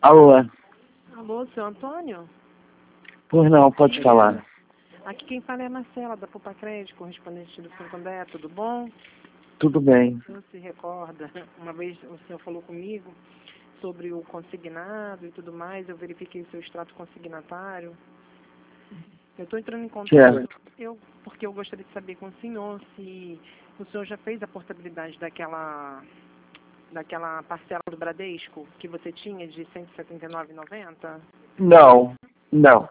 Alô? Alô, seu Antônio? Pois não, pode falar. Aqui quem fala é a Marcela, da Poupa Crédito, correspondente do Santander, tudo bom? Tudo bem. O senhor se recorda, uma vez o senhor falou comigo sobre o consignado e tudo mais, eu verifiquei seu extrato consignatário. Eu estou entrando em contato porque eu gostaria de saber com o senhor se o senhor já fez a portabilidade daquela parcela do Bradesco que você tinha de R$ 179,90? Não.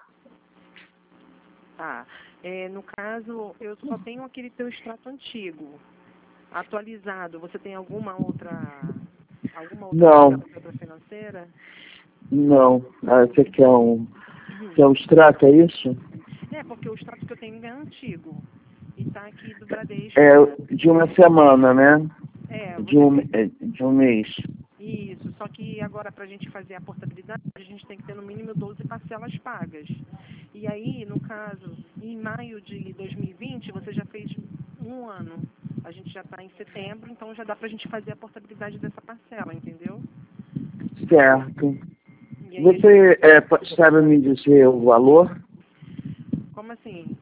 Tá. No caso, eu só tenho aquele teu extrato antigo, atualizado. Você tem alguma outra Não, outra financeira? não. Ah, você quer um extrato, é isso? Porque o extrato que eu tenho é antigo. E tá aqui do Bradesco. É de uma semana, né? De Você tem... de um mês. Isso, só que agora para a gente fazer a portabilidade, a gente tem que ter no mínimo 12 parcelas pagas. E aí, no caso, em maio de 2020, você já fez um ano. A gente já está em setembro, então já dá para a gente fazer a portabilidade dessa parcela, entendeu? Certo. E aí Você sabe me dizer o valor como assim?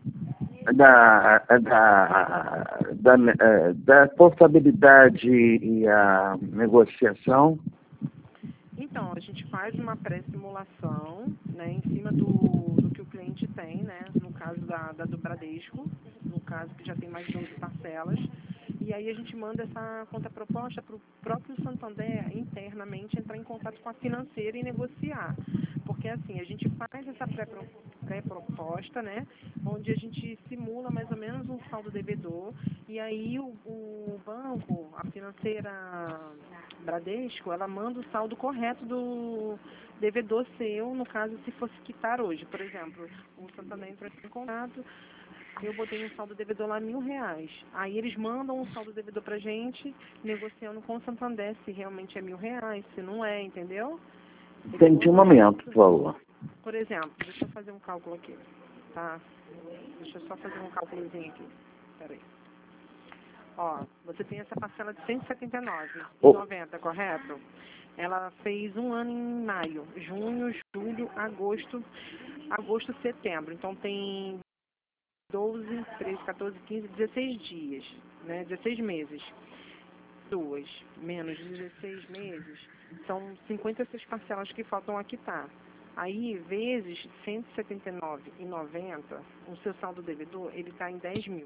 da portabilidade e a negociação? Então, a gente faz uma pré-simulação, né, em cima do que o cliente tem, né, no caso do Bradesco, no caso que já tem mais de 12 parcelas, e aí a gente manda essa contraproposta para o próprio Santander internamente entrar em contato com a financeira e negociar. Porque assim, a gente faz essa pré-proposta, né, onde a gente simula mais ou menos um saldo devedor, e aí o banco, a financeira Bradesco, ela manda o saldo correto do devedor seu, no caso, se fosse quitar hoje. Por exemplo, o Santander entrou em contato, eu botei um saldo devedor lá R$ 1.000. Aí eles mandam um saldo devedor pra gente, negociando com o Santander se realmente é R$ 1.000, se não é, entendeu? Entendi um momento, por favor. Por exemplo, deixa eu fazer um cálculo aqui, tá? Deixa eu só fazer um cálculozinho aqui. Peraí. Ó, você tem essa parcela de R$ 179,90, correto? Ela fez um ano em maio, junho, julho, agosto, setembro. Então tem 12, 13, 14, 15, 16 dias, né? 16 meses. Duas, menos 16 meses, são 56 parcelas que faltam a quitar. Aí, vezes R$ 179,90, o seu saldo devedor, ele está em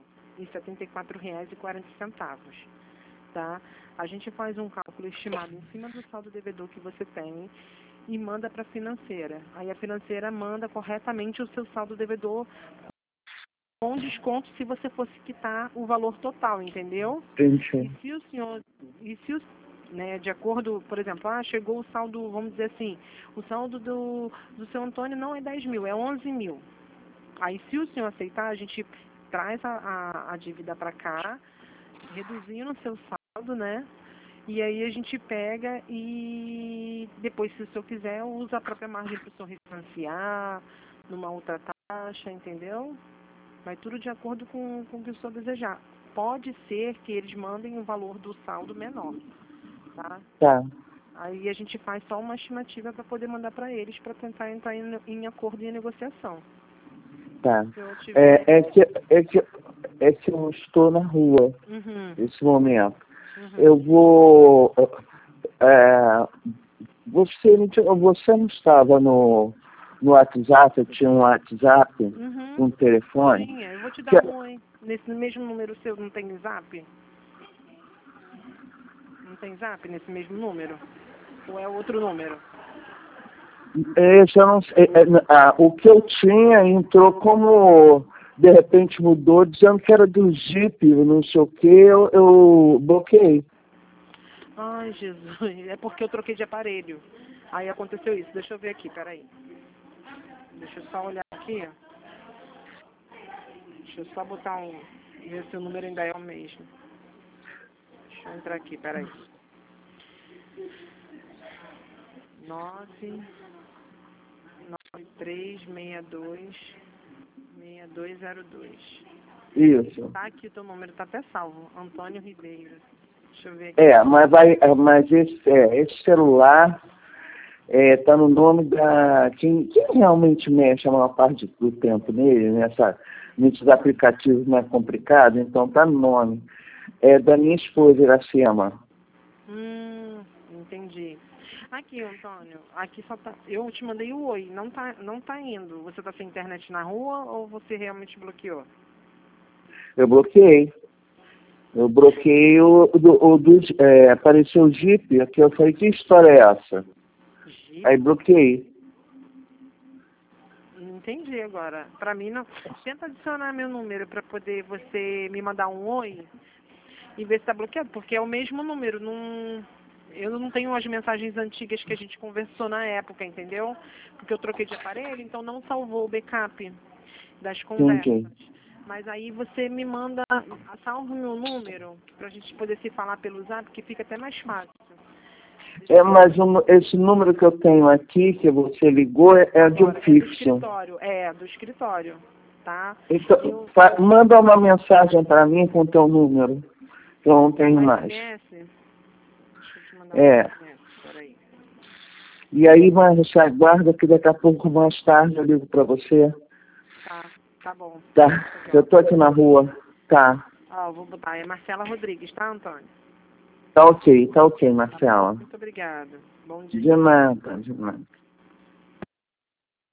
R$ 10.074,40, tá? A gente faz um cálculo estimado em cima do saldo devedor que você tem e manda para a financeira. Aí a financeira manda corretamente o seu saldo devedor com desconto se você fosse quitar o valor total, entendeu? Entendi. E se o né, de acordo, por exemplo, chegou o saldo, vamos dizer assim, o saldo do seu Antônio não é 10.000, é 11.000. Aí, se o senhor aceitar, a gente traz a dívida para cá, reduzindo o seu saldo, né? E aí a gente pega e depois, se o senhor quiser, usa a própria margem para o senhor refinanciar numa outra taxa, entendeu? Vai tudo de acordo com o que o senhor desejar. Pode ser que eles mandem o valor do saldo menor, tá? Tá. Aí a gente faz só uma estimativa para poder mandar para eles, para tentar entrar em acordo e em negociação. Tá. Se eu tiver... É que eu estou na rua nesse momento. Uhum. Eu vou. Você não estava no WhatsApp? Eu tinha um WhatsApp, um telefone. Sim, eu vou te dar um oi. Nesse mesmo número seu não tem zap? Não tem zap nesse mesmo número? Ou é outro número? Esse eu não sei. O que eu tinha entrou como. De repente mudou, dizendo que era do Jeep, não sei o que, eu bloqueei. Ai, Jesus, é porque eu troquei de aparelho. Aí aconteceu isso. Deixa eu ver aqui, peraí. Deixa eu só olhar aqui. Deixa eu só botar ver se o número ainda é o mesmo. Deixa eu entrar aqui, peraí. 993626202. Isso. Tá aqui, o teu número tá até salvo. Antônio Ribeiro. Deixa eu ver aqui. Mas esse celular Tá no nome da... Quem realmente mexe a maior parte do tempo nele, nesses aplicativos mais complicados, então tá no nome. É da minha esposa, Iracema. Entendi. Aqui, Antônio, aqui só tá... Eu te mandei o oi, não tá indo. Você tá sem internet na rua ou você realmente bloqueou? Eu bloqueei. Eu bloqueei apareceu o Jeep, aqui eu falei, que história é essa? Jeep? Aí bloqueei. Não entendi agora. Pra mim, não. Tenta adicionar meu número pra poder você me mandar um oi e ver se tá bloqueado, porque é o mesmo número. Eu não tenho as mensagens antigas que a gente conversou na época, entendeu? Porque eu troquei de aparelho, então não salvou o backup das conversas. Entendi. Mas aí você me manda, salva o meu número, pra gente poder se falar pelo Zap, que fica até mais fácil. Mas esse número que eu tenho aqui, que você ligou, é de um Do fixo. escritório, do escritório, tá? Então, manda uma mensagem para mim com o teu número, que eu não tenho mais. SMS? Deixa eu te mandar um SMS, peraí. E aí, mas você aguarda que daqui a pouco, mais tarde, eu ligo para você. Tá bom. Tá, eu tô aqui na rua. Tá. Ó, vou botar, é Marcela Rodrigues, tá, Antônio? Tá ok, Marcela. Muito obrigada. Bom dia. De nada, de nada.